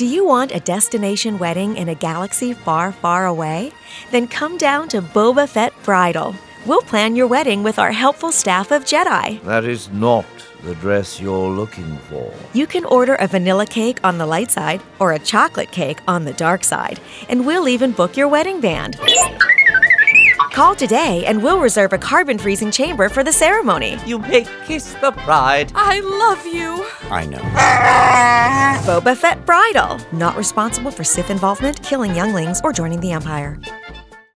Do you want a destination wedding in a galaxy far, far away? Then come down to Boba Fett Bridal. We'll plan your wedding with our helpful staff of Jedi. That is not the dress you're looking for. You can order a vanilla cake on the light side or a chocolate cake on the dark side, and we'll even book your wedding band. Call today and we'll reserve a carbon-freezing chamber for the ceremony. You may kiss the bride. I love you. I know. Boba Fett Bridal. Not responsible for Sith involvement, killing younglings, or joining the Empire.